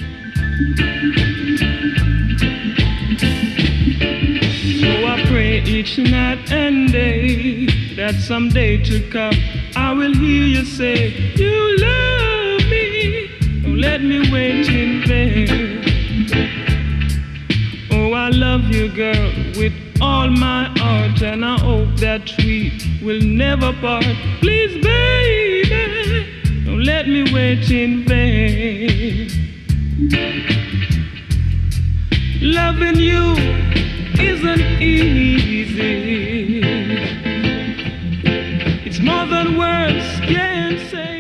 Oh, I pray each night and day that someday to come I will hear you say you love me. Don't let me wait in vain. Oh, I love you, girl, with all my heart, and I hope that we will never part. Please, baby, don't let me wait in vain. Loving you isn't easy. It's more than words can say.